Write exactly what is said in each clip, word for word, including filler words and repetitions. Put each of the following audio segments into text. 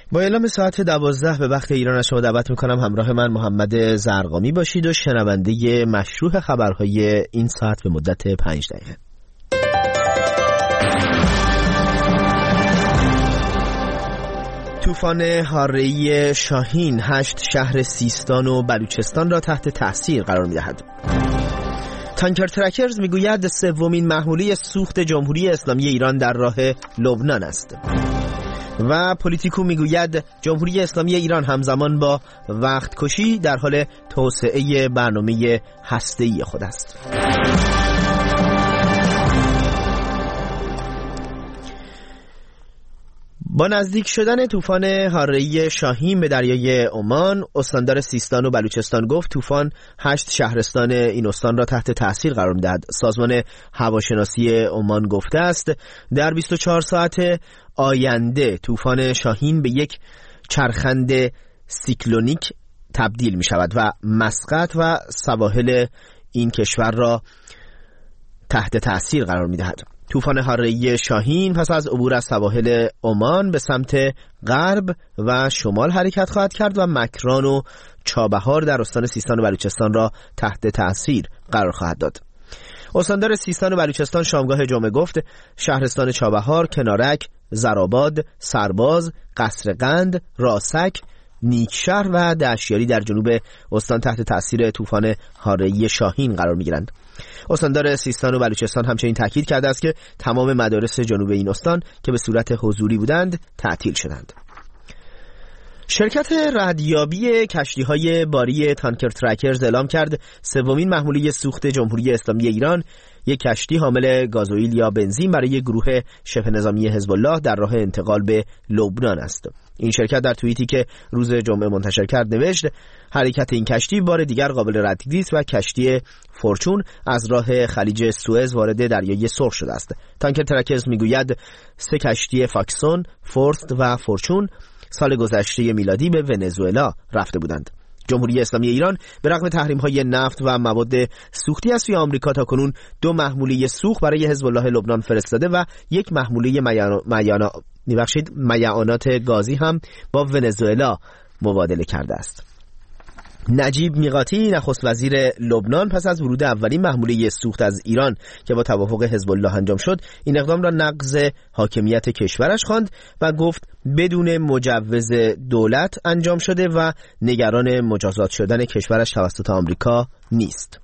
با اعلام ساعت دوازده به وقت ایران از شما دعوت میکنم همراه من محمد زرقامی باشید و شنونده مشروح خبرهای این ساعت به مدت پنج دقیقه. طوفان هاره‌ای شاهین هشت شهر سیستان و بلوچستان را تحت تأثیر قرار می‌دهد. تانکر ترکرز میگوید سومین محموله سوخت جمهوری اسلامی ایران در راه لبنان است. و پلیتیکو میگوید جمهوری اسلامی ایران همزمان با وقت کشی در حال توسعه برنامه هسته‌ای خود است. با نزدیک شدن طوفان هاره‌ای شاهین به دریای عمان، استاندار سیستان و بلوچستان گفت طوفان هشت شهرستان این استان را تحت تأثیر قرار می‌دهد. سازمان هواشناسی عمان گفته است در بیست و چهار ساعت آینده طوفان شاهین به یک چرخند سیکلونیک تبدیل می شود و مسقط و سواحل این کشور را تحت تأثیر قرار می دهد. طوفان هاره‌ای شاهین پس از عبور از سواحل عمان به سمت غرب و شمال حرکت خواهد کرد و مکران و چابهار در استان سیستان و بلوچستان را تحت تأثیر قرار خواهد داد. استاندار سیستان و بلوچستان شامگاه جمعه گفت شهرستان چابهار، کنارک، زرآباد، سرباز، قصرقند، راسک، نیکشهر و دشیاری در جنوب استان تحت تأثیر طوفان هاره‌ای شاهین قرار می‌گیرند. استاندار سیستان و بلوچستان همچنین تاکید کرده است که تمام مدارس جنوب این استان که به صورت حضوری بودند تعطیل شدند. شرکت ردیابی کشتی‌های باری تانکر ترکرز اعلام کرد سومین محموله سوخت جمهوری اسلامی ایران، یک کشتی حامل گازوئیل یا بنزین برای گروه شبه نظامی حزب الله در راه انتقال به لبنان است. این شرکت در توییتی که روز جمعه منتشر کرد نوشت حرکت این کشتی بار دیگر قابل ردیابی است و کشتی فورچون از راه خلیج سوئز وارد دریای سرخ شده است. تانکر ترکرز میگوید سه کشتی فاکسون، فورست و فورچون سال گذشته میلادی به ونزوئلا رفته بودند. جمهوری اسلامی ایران به رغم تحریم‌های نفت و مواد سوختی از سوی آمریکا تاکنون دو محموله سوخت برای حزب الله لبنان فرستاده و یک محموله میانا میانا میبخشید میعانات گازی هم با ونزوئلا مبادله کرده است. نجیب میقاتی نخست وزیر لبنان پس از ورود اولین محموله سوخت از ایران که با توافق حزب الله انجام شد این اقدام را نقض حاکمیت کشورش خواند و گفت بدون مجوز دولت انجام شده و نگران مجازات شدن کشورش توسط آمریکا نیست.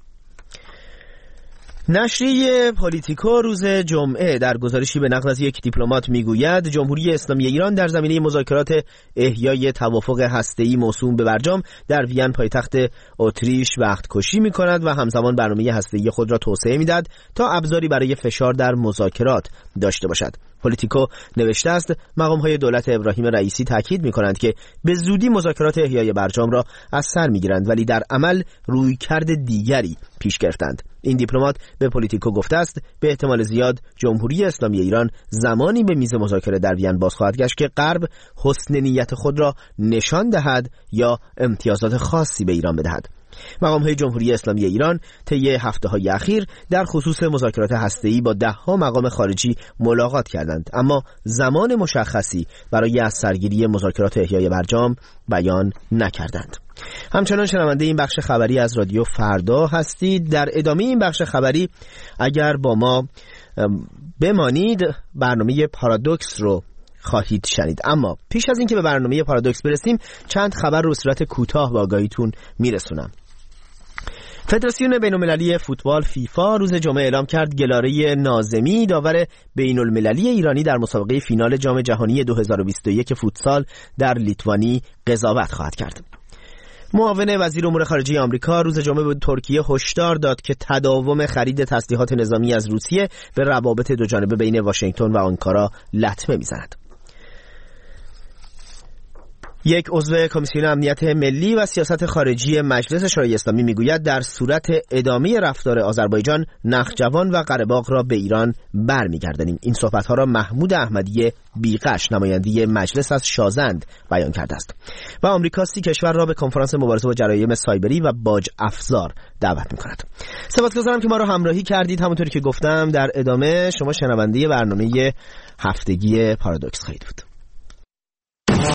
نشریه پلیتیکو روز جمعه در گزارشی به نقل از یک دیپلمات میگوید جمهوری اسلامی ایران در زمینه مذاکرات احیای توافق هسته‌ای موسوم به برجام در وین پایتخت اتریش وقت کشی می‌کند و همزمان برنامه هسته‌ای خود را توسعه می‌دهد تا ابزاری برای فشار در مذاکرات داشته باشد. پلیتیکو نوشته است مقام‌های دولت ابراهیم رئیسی تاکید می‌کنند که به زودی مذاکرات احیای برجام را از سر می‌گیرند ولی در عمل رویکرد دیگری پیش گرفتند. این دیپلمات به پلیتیکو گفته است به احتمال زیاد جمهوری اسلامی ایران زمانی به میز مذاکره در وین باز خواهد گشت که غرب حسن نیت خود را نشان دهد یا امتیازات خاصی به ایران بدهد. مقام‌های جمهوری اسلامی ایران طی هفته‌های اخیر در خصوص مذاکرات هسته‌ای با ده‌ها مقام خارجی ملاقات کردند اما زمان مشخصی برای از سرگیری مذاکرات احیای برجام بیان نکردند. همچنان شنونده این بخش خبری از رادیو فردا هستید. در ادامه این بخش خبری اگر با ما بمانید برنامه پارادوکس رو خواهید شنید. اما پیش از اینکه به برنامه پارادوکس برسیم چند خبر رو صورت کوتاه به آگاهیتون میرسونم. فدراسیون بین‌المللی فوتبال فیفا روز جمعه اعلام کرد گلاره ناظمی داور بین‌المللی ایرانی در مسابقه فینال جام جهانی دو هزار و بیست و یک فوتسال در لیتوانی قضاوت خواهد کرد. معاون وزیر امور خارجه آمریکا روز جمعه به ترکیه هشدار داد که تداوم خرید تسلیحات نظامی از روسیه به روابط دوجانبه بین واشنگتن و آنکارا لطمه می‌زند. یک عضو کمیسیون امنیت ملی و سیاست خارجی مجلس شورای اسلامی میگوید در صورت ادامه رفتار آذربایجان نخجوان و قره‌باغ را به ایران برمیگردانیم. این صحبت‌ها را محمود احمدی بیغش نماینده مجلس از شازند بیان کرده است. و آمریکا سی کشور را به کنفرانس مبارزه با جرایم سایبری و باج افزار دعوت می‌کند. سپاسگزارم که ما را همراهی کردید. همونطوری که گفتم در ادامه شما شنونده برنامه هفتگی پارادوکس خواهید بود.